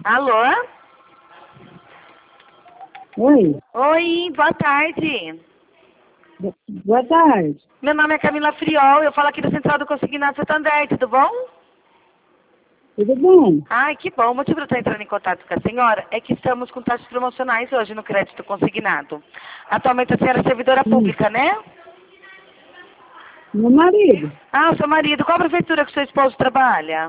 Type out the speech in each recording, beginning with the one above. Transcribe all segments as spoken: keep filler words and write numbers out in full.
Alô? Oi, Oi, boa tarde. bo- boa tarde. Meu nome é Camila Friol, eu falo aqui do Central do Consignado Santander, tudo bom? Tudo bem? Ai, que bom. O motivo de eu estar entrando em contato com a senhora é que estamos com taxas promocionais hoje no crédito consignado. Atualmente a senhora é servidora Hum, pública, né? Meu marido, Ah, o seu marido. Qual a prefeitura que o seu esposo trabalha?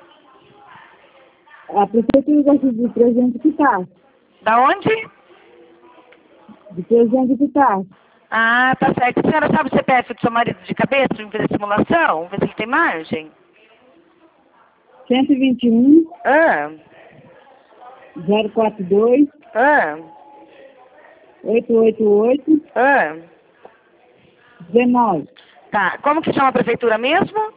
a prefeitura daqui de Presidente Pitar, Da onde? de Presidente Pitar, Ah, tá certo. A senhora sabe o C P F do seu marido de cabeça para me fazer simulação? Ver se ele tem margem? cento e vinte e um, Ah, zero quatro dois, ah, oito oito oito, ah. dezenove. Tá. Como que chama a prefeitura mesmo?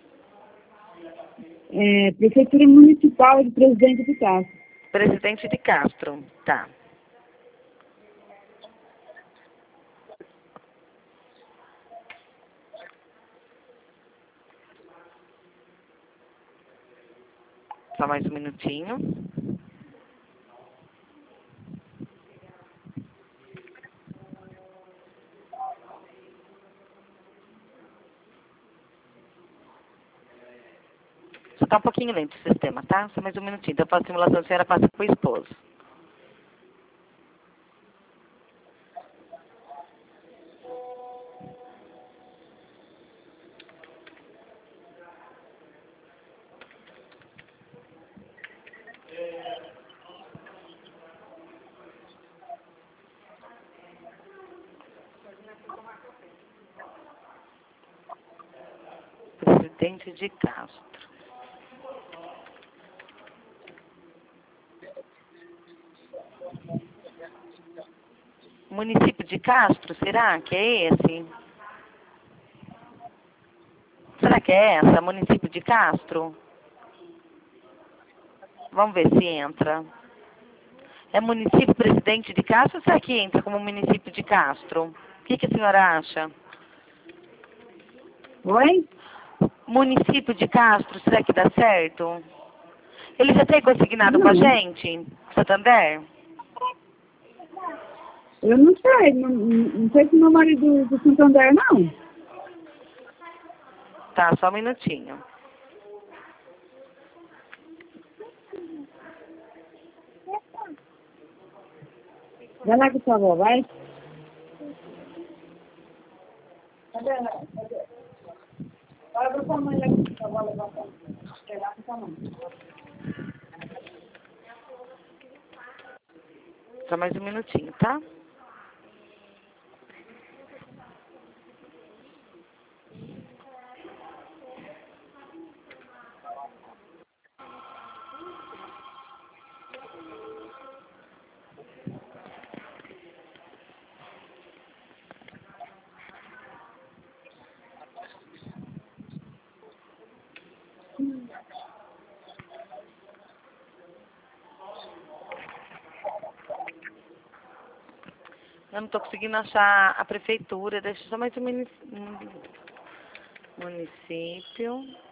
É, Prefeitura Municipal de Presidente Pitar. Presidente de Castro. Tá. Só mais um minutinho. Só tá um pouquinho lento o sistema, tá? Só mais um minutinho. Então eu faço a simulação, a senhora passa pro esposo. Presidente de Castro. Município de Castro, será que é esse? Será que é essa? Município de Castro? Vamos ver se entra. É município Presidente de Castro ou será que entra como município de Castro? O que, que a senhora acha? Oi? Município de Castro, será que dá certo? Ele já tem consignado com a Não, gente, Santander? eu não sei, não, não não sei se meu marido do Santander, não. Tá, só um minutinho. Vai lá com sua avó, vai. Cadê ela? Cadê? Fala pra sua mãe lá com sua avó levantar. Vai lá com sua mãe. Só mais um minutinho, tá? Eu não estou conseguindo achar a prefeitura. Deixa só mais um muni- um município.